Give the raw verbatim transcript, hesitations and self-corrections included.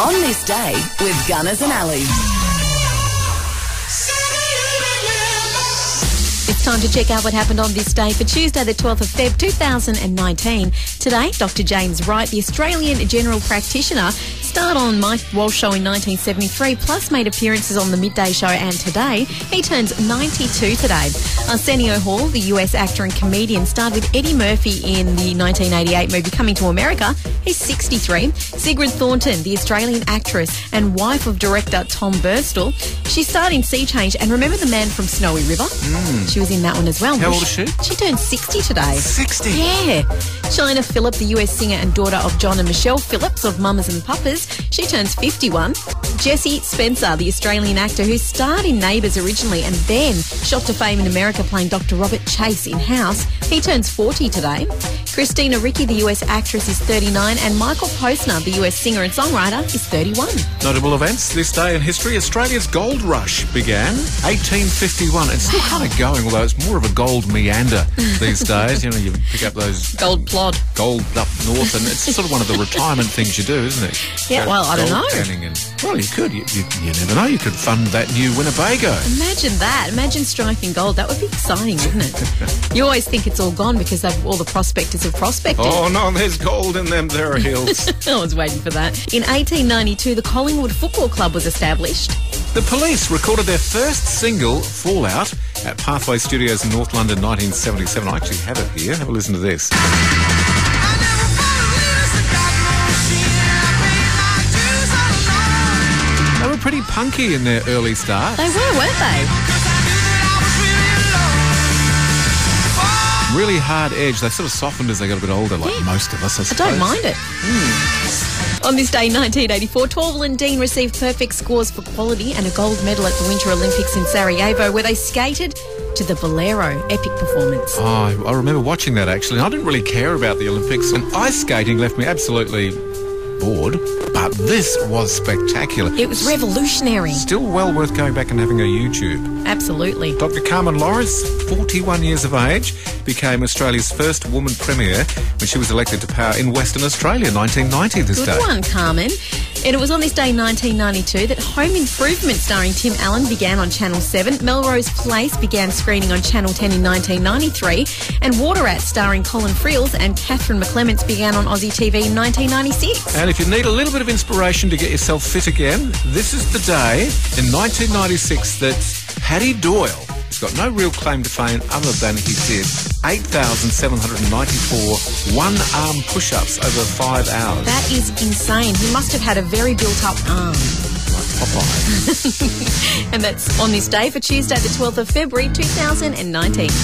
On This Day with Gunners and Ali. It's time to check out what happened on this day for Tuesday the twelfth of February two thousand nineteen. Today, Doctor James Wright, the Australian general practitioner, starred on Mike Walsh Show in nineteen seventy-three, plus made appearances on the Midday Show, and today he turns ninety-two today. Arsenio Hall, the U S actor and comedian, starred with Eddie Murphy in the nineteen eighty-eight movie Coming to America. He's sixty-three. Sigrid Thornton, the Australian actress and wife of director Tom Burstall, she starred in Sea Change and Remember the Man from Snowy River? Mm. She was in that one as well. How old is she? She turned sixty today. sixty? Yeah. China Phillip, the U S singer and daughter of John and Michelle Phillips of Mamas and Papas, she turns fifty-one. Jesse Spencer, the Australian actor who starred in Neighbours originally and then shot to fame in America playing Doctor Robert Chase in House, he turns forty today. Christina Ricci, the U S actress, is thirty-nine, and Michael Postner, the U S singer and songwriter, is thirty-one. Notable events this day in history. Australia's gold rush began eighteen fifty-one. It's still kind of going, although it's more of a gold meander these days. You know, you pick up those Gold plod. gold up north, and it's sort of one of the retirement things you do, isn't it? Yeah, Go well, I don't gold know. panning And, well, you could. You, you, you never know. You could fund that new Winnebago. Imagine that. Imagine striking gold. That would be exciting, wouldn't it? You always think it's all gone because they've, all the prospectors have prospected. Oh, no, there's gold in them there hills. I was waiting for that. In eighteen ninety-two, the Collingwood Football Club was established. The Police recorded their first single, Fallout, at Pathway Studios in North London, nineteen seventy-seven. I actually have it here. Have a listen to this. They were pretty punky in their early start. They were, weren't they? Really hard edge. They sort of softened as they got a bit older, like Yeah. most of us, I I suppose. don't mind it. On this day, nineteen eighty-four, Torval and Dean received perfect scores for quality and a gold medal at the Winter Olympics in Sarajevo, where they skated to the Bolero epic performance. Oh, I remember watching that, actually. I didn't really care about the Olympics, and ice skating left me absolutely bored, but this was spectacular. It was revolutionary. Still well worth going back and having a YouTube. Absolutely. Doctor Carmen Lawrence, forty-one years of age, became Australia's first woman premier when she was elected to power in Western Australia, nineteen ninety this Good day. one, Carmen. And it was on this day, nineteen ninety-two, that Home Improvement starring Tim Allen began on Channel seven. Melrose Place began screening on Channel ten in nineteen ninety-three. And Water Rats starring Colin Friels and Catherine McClements began on Aussie T V in nineteen ninety-six. And if you need a little bit of inspiration to get yourself fit again, this is the day in nineteen ninety-six that Paddy Doyle has got no real claim to fame other than he did eight thousand seven hundred ninety-four one-arm push-ups over five hours. That is insane. He must have had a very built-up arm. Popeye. And that's on this day for Tuesday, the twelfth of February two thousand nineteen.